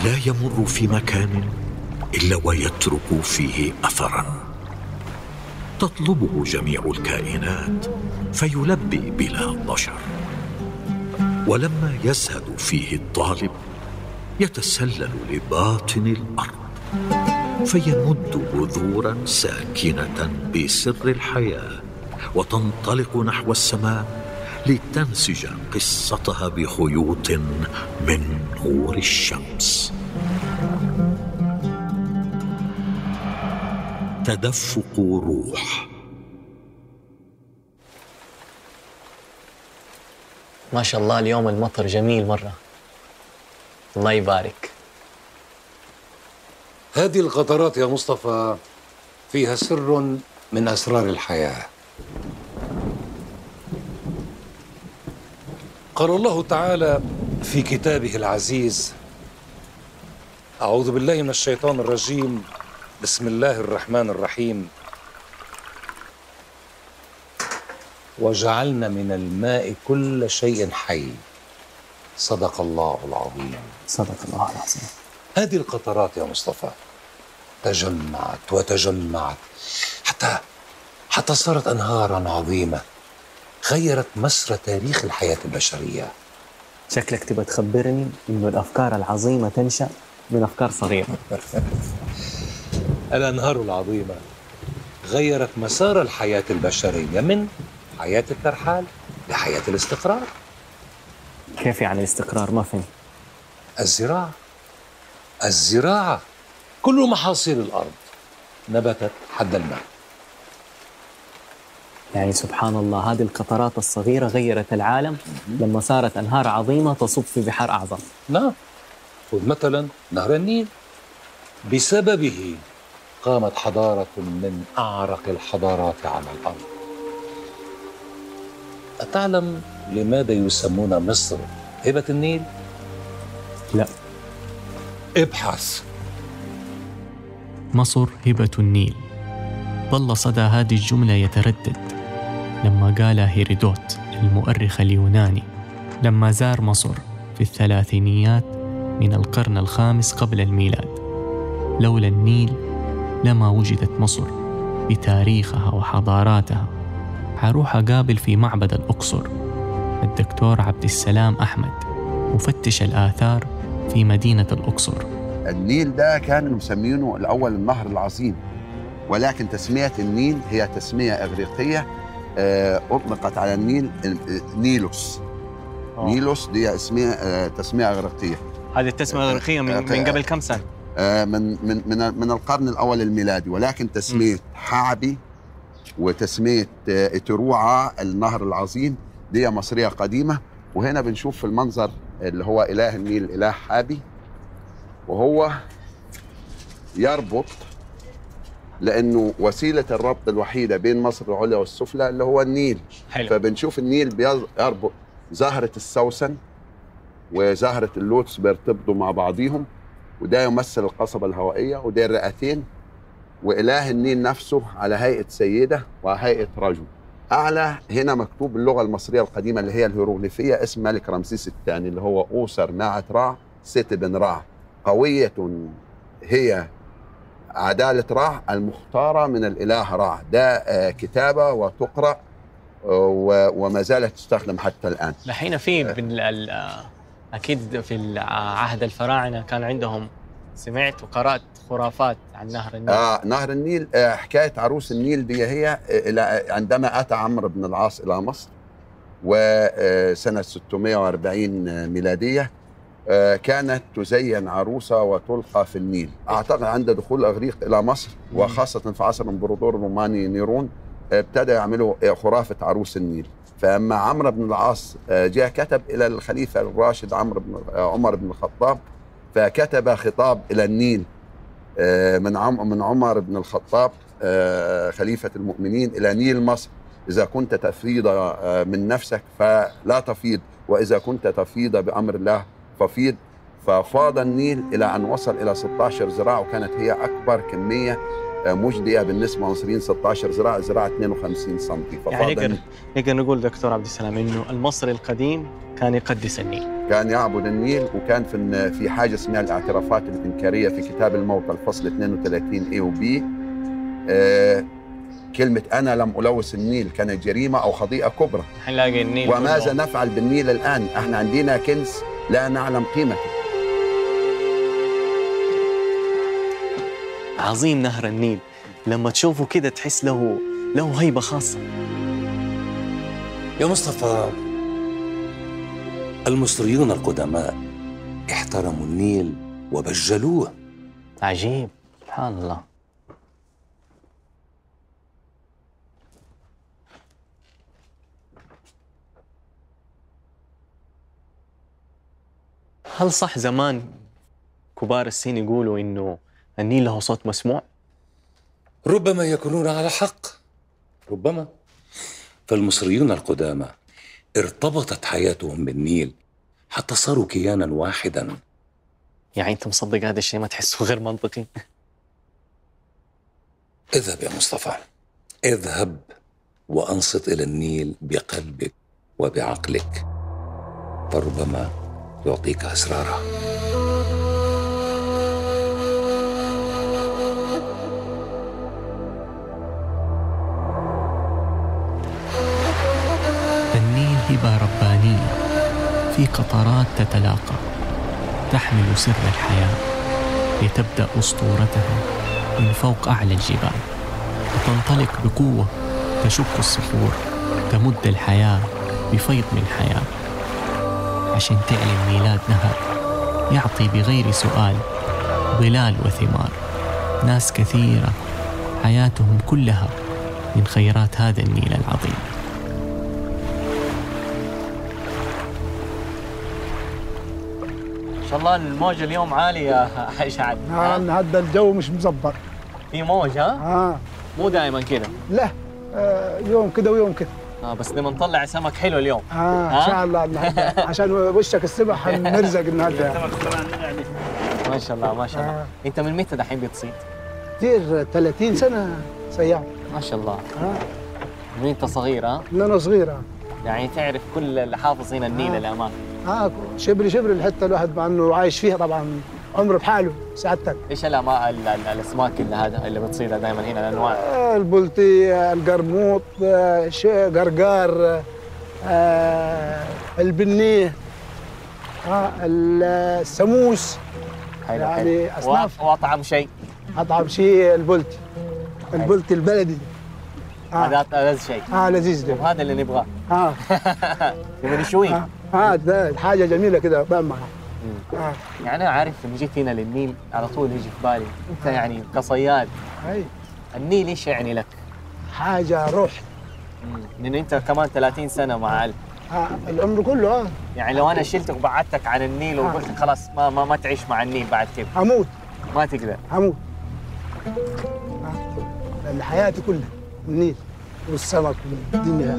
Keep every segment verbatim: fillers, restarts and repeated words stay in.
لا يمر في مكان إلا ويترك فيه أثراً تطلبه جميع الكائنات فيلبي بلا ضجر. ولما يزهد فيه الطالب يتسلل لباطن الأرض فيمد بذوراً ساكنة بسر الحياة وتنطلق نحو السماء لتنسج قصتها بخيوط من نور الشمس. تدفق روح. ما شاء الله اليوم المطر جميل مرة، الله يبارك. هذه القطرات يا مصطفى فيها سر من أسرار الحياة. قال الله تعالى في كتابه العزيز: أعوذ بالله من الشيطان الرجيم، بسم الله الرحمن الرحيم: وجعلنا من الماء كل شيء حي. صدق الله العظيم. صدق الله العظيم. هذه القطرات يا مصطفى تجمعت وتجمعت حتى حتى صارت أنهاراً عظيمة غيرت مسر تاريخ الحياة البشرية. شكلك تبى تخبرني إنه الأفكار العظيمة تنشأ من أفكار صغيرة. الأنهار العظيمة غيرت مسار الحياة البشرية من حياة الترحال لحياة الاستقرار. كيف يعني الاستقرار؟ ما فهمت. الزراعة الزراعة كل محاصيل الأرض نبتت حد الماء. يعني سبحان الله، هذه القطرات الصغيرة غيرت العالم لما صارت أنهار عظيمة تصب في بحار أعظم. نعم. خذ مثلا نهر النيل، بسببه قامت حضارة من أعرق الحضارات على الأرض. أتعلم لماذا يسمون مصر هبة النيل؟ لا. ابحث. مصر هبة النيل. ظل صدى هذه الجملة يتردد لما قالها هيرودوت المؤرخ اليوناني لما زار مصر في الثلاثينيات من القرن الخامس قبل الميلاد. لولا النيل لما وجدت مصر بتاريخها وحضاراتها. حروح أقابل في معبد الأقصر الدكتور عبد السلام أحمد مفتش الآثار في مدينة الأقصر. النيل ده كانوا مسمينه الأول النهر العظيم، ولكن تسمية النيل هي تسمية إغريقية أطلقت على النيل نيلوس. أوه. نيلوس دي اسمها تسمية إغريقية. هذه التسمية الإغريقية من, من قبل كم سنة؟ من من من من القرن الأول الميلادي، ولكن تسمية حابي وتسمية إتروعة النهر العظيم دي مصرية قديمة. وهنا بنشوف في المنظر اللي هو إله النيل إله حابي، وهو يربط، لأنه وسيلة الربط الوحيدة بين مصر العليا والسفلى اللي هو النيل. حلو. فبنشوف النيل بيربط زهرة السوسن وزهرة اللوتس بيرتبطوا مع بعضيهم، وده يمثل القصبة الهوائية، وده الرئتين، وإله النيل نفسه على هيئة سيدة وهيئة رجل. أعلى هنا مكتوب باللغة المصرية القديمة اللي هي الهيروغليفية اسم ملك رمسيس الثاني اللي هو أوسر ناعة رع ست بن رع. قوية هي عدالة رع المختارة من الإله رع. ده كتابة وتقرأ وما زالت تستخدم حتى الآن. الحين في أكيد في عهد الفراعنة كان عندهم، سمعت وقرأت خرافات عن نهر النيل. آه نهر النيل. آه حكاية عروس النيل دي هي عندما أتى عمرو بن العاص إلى مصر وسنة ستمائة وأربعين ميلادية، آه كانت تزين عروسة وتلقى في النيل. أعتقد عند دخول الإغريق إلى مصر وخاصة في عصر الإمبراطور الروماني نيرون ابتدى يعملوا خرافة عروس النيل. فأما عمرو بن العاص جاء كتب إلى الخليفة الراشد عمرو بن عمر بن الخطاب، فكتب خطاب إلى النيل من عم من عمر بن الخطاب خليفة المؤمنين إلى نيل مصر: إذا كنت تفيض من نفسك فلا تفيض، وإذا كنت تفيض بأمر الله ففيض. ففاض النيل إلى أن وصل إلى ستة عشر ذراع، وكانت هي أكبر كمية مجدية بالنسبة للمصريين. ستة عشر ذراع، ذراع اثنين وخمسين سم. يعني نقدر نقول دكتور عبد السلام إنه المصري القديم كان يقدس النيل. كان يعبد النيل، وكان في في حاجه اسمها الاعترافات الانكاريه في كتاب الموتى الفصل اثنين وثلاثين اي وبي. آه كلمه انا لم الوث النيل كانت جريمه او خطيئه كبرى. حنلاقي النيل. وماذا نفعل بالنيل الان؟ احنا عندنا كنز لا نعلم قيمته. عظيم نهر النيل، لما تشوفه كده تحس له له هيبه خاصه. يا مصطفى، المصريون القدماء احترموا النيل وبجلوه. عجيب، سبحان الله. هل صح زمان كبار السن يقولوا إنه النيل له صوت مسموع؟ ربما يكونون على حق، ربما. فالمصريون القدامى ارتبطت حياتهم بالنيل حتى صاروا كيانا واحدا. يعني أنت مصدق هذا الشيء؟ ما تحسه غير منطقي؟ اذهب يا مصطفى، اذهب وأنصت إلى النيل بقلبك وبعقلك، فربما يعطيك أسراره. النيل هبة ربانية في قطرات تتلاقى تحمل سر الحياة لتبدأ أسطورتها من فوق أعلى الجبال وتنطلق بقوة تشق الصخور، تمد الحياة بفيض من حياة عشان تعلن ميلاد نهر يعطي بغير سؤال ظلال وثمار. ناس كثيرة حياتهم كلها من خيرات هذا النيل العظيم. ما شاء الله الموجة اليوم عالية يا حاج عاد. آه النهارده الجو مش مزبط. في موج ها؟ اه مو دائما كده. لا آه يوم كده ويوم كده. اه بس لما نطلع سمك حلو اليوم. اه ان شاء الله النهارده عشان وشك السبح هنرزق النهارده. ما شاء الله ما شاء الله. آه. انت من متى دحين بتصيد؟ كثير ثلاثين سنه صياد. ما شاء الله. اه من انت صغير ها؟ من انا صغير اه يعني تعرف كل اللي حافظ هنا النيل آه. الامام. اه شبري شبري الحته الواحد مع انه عايش فيها طبعا عمره بحاله سعادتك. ايش الأما... ال... ال... الاسماك اللي هذا اللي بتصيدها دائما هنا الانواع؟ آه البلطي، القرموط، آه قرقار، آه البنيه، آه السموس. حلو يعني حلو. أصناف. و... واطعم شيء. اطعم شيء البلطي، البلطي البلدي. هذا آه. ألذ شيء. اه لذيذ ده. وهذا اللي نبغاه. اه نبغى نشوي. اه, آه ده حاجه جميله كده طعمها. آه. يعني انا عارف لما جيت هنا للنيل على طول يجي في بالي انت يعني كصياد اي النيل ايش يعني لك؟ حاجه روح. لان انت كمان ثلاثين سنه مع ال آه العمر كله. اه يعني لو انا شلتك وبعدتك عن النيل وقلت لك خلاص ما, ما ما تعيش مع النيل بعد كده هموت. ما تقدر. هموت. آه. لان حياتي كلها النيل والسمك والدنيا.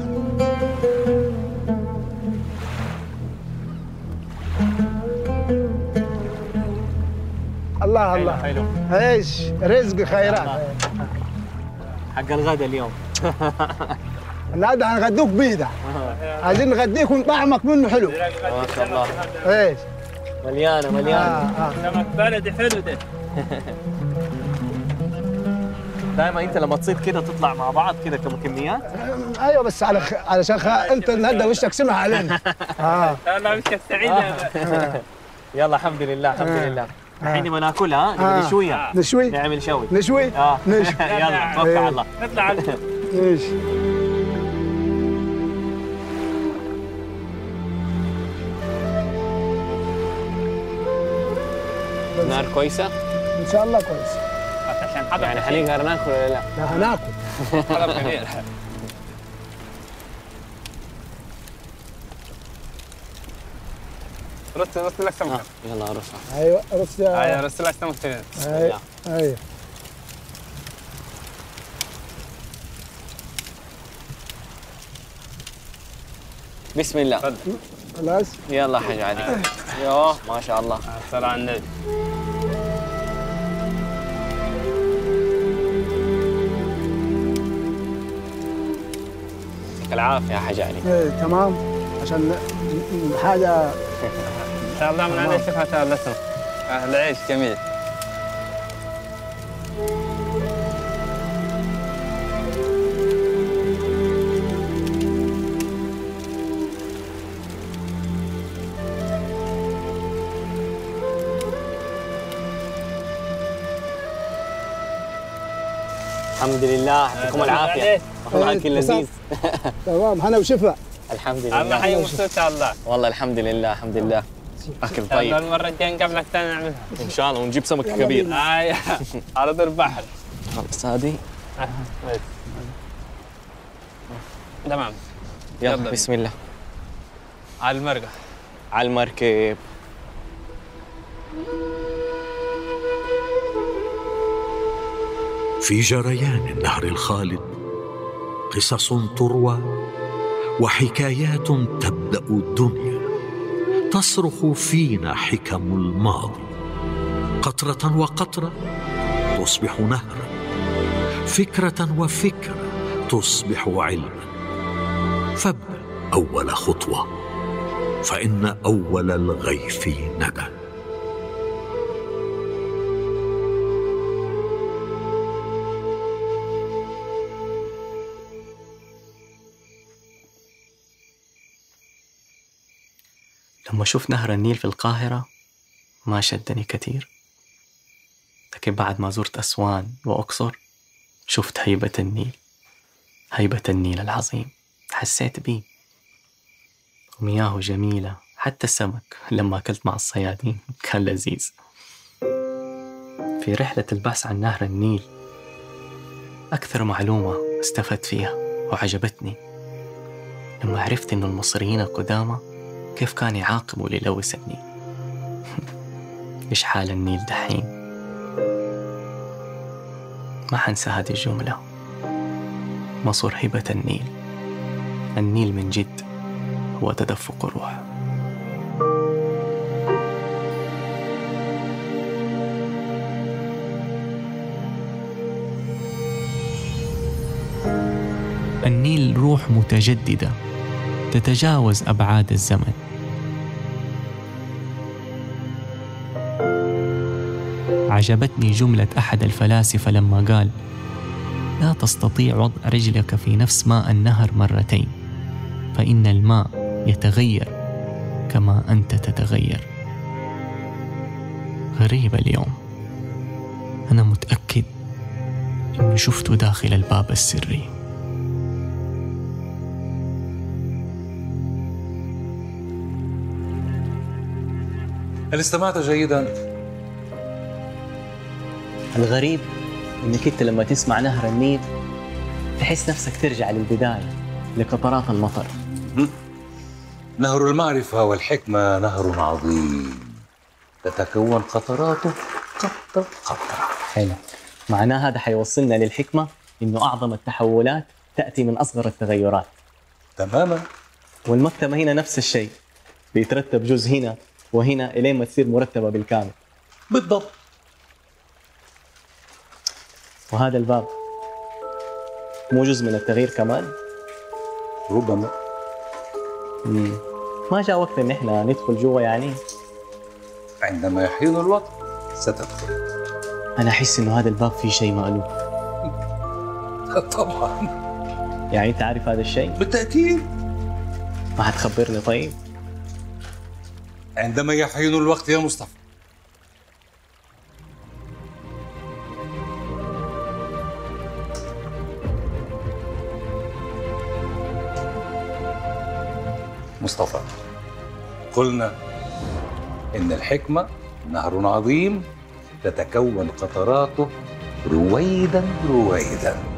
الله الله. حلو. ايش رزق خيرات. حق الغداء اليوم. النهارده هنغدوك بيده. عايزين نغديك ونطعمك منه حلو. ما شاء الله. ايش مليانه مليانه. آه آه. سمك بلدي حلو ده. دائما انت لما تصيد كده تطلع مع بعض كده كمكميات. ايوه بس على خ... علشان خ... انت النهارده وشك سمح علينا. اه الله وشك سعيد يا يلا الحمد لله الحمد آه. لله. الحين ما ناكلها نبغى آه. نشويها. نشوي نعمل شوي. نشوي اه نشوي. يلا توكل على الله. نطلع على ايش نار كويسه؟ ان شاء الله كويس. عشان حضر يعني حنقدر ناكل ولا لا؟ لا هناكل. حضر كبير. رص رص لك سمكه. يلا رصها. ايوه رص يا ايوه رص لك سمكه. ايوه ايوه بسم الله. تفضل. خلاص. يلا حاج علي. يوه ما شاء الله. الصلاة على النبي. يعطيك العافيه يا حاج علي. ايه تمام عشان حاجه شاء الله من عليه شوفها تالتهم. العيش جميل. الحمد لله، يعطيكم العافيه. والله اكل لذيذ. تمام، هنا وشفا. الحمد لله. الله حي مبسوط ان شاء الله. والله الحمد لله الحمد لله. اكل طيب. المره الجايه نقابلك ثاني نعملها ان شاء الله، ونجيب سمك كبير. اي على طول البحر. خلص هذه. تمام. يلا بسم الله. على المرقه. على المركب. في جريان النهر الخالد قصص تروى وحكايات تبدأ الدنيا، تصرخ فينا حكم الماضي، قطرة وقطرة تصبح نهرا، فكرة وفكرة تصبح علما. فابدأ أول خطوة، فإن أول الغيث ندى. لما شفت نهر النيل في القاهرة ما شدني كثير، لكن بعد ما زرت أسوان وأقصر شفت هيبة النيل، هيبة النيل العظيم، حسيت بيه. ومياهه جميلة، حتى السمك لما أكلت مع الصيادين كان لذيذ. في رحلة البحث عن نهر النيل أكثر معلومة استفدت فيها وعجبتني لما عرفت إنه المصريين القدامى كيف كان يعاقبوا للوث النيل. إيش حال النيل دحين؟ ما حنسى هذه الجملة. مصر هبة النيل، النيل من جد هو تدفق الروح. النيل روح متجددة تتجاوز أبعاد الزمن. عجبتني جملة أحد الفلاسفة لما قال: لا تستطيع وضع رجلك في نفس ماء النهر مرتين، فإن الماء يتغير كما أنت تتغير. غريب اليوم، أنا متأكد إني شفته داخل الباب السري. هل استمعت جيداً؟ الغريب إنك أنت لما تسمع نهر النيل تحس نفسك ترجع للبداية، لقطرات المطر. نهر المعرفة والحكمة نهر عظيم تتكون قطراته قطرة قطرة. حلو، معناه هذا حيوصلنا للحكمة إنه أعظم التحولات تأتي من أصغر التغيرات. تماماً. والمكتبة هنا نفس الشيء، بيترتب جزء هنا وهنا إلين ما تصير مرتبة بالكامل. بالضبط. وهذا الباب مو جزء من التغيير كمان؟ ربما. مم. ما جاء وقت إن إحنا ندخل جوا يعني؟ عندما يحين الوقت ستدخل. أنا أحس إنه هذا الباب فيه شيء مألوف. طبعاً. يعني أنت عارف هذا الشيء؟ بالتأكيد. ما حتخبرني طيب؟ عندما يحين الوقت يا مصطفى. مصطفى، قلنا إن الحكمة نهر عظيم تتكون قطراته رويداً رويداً.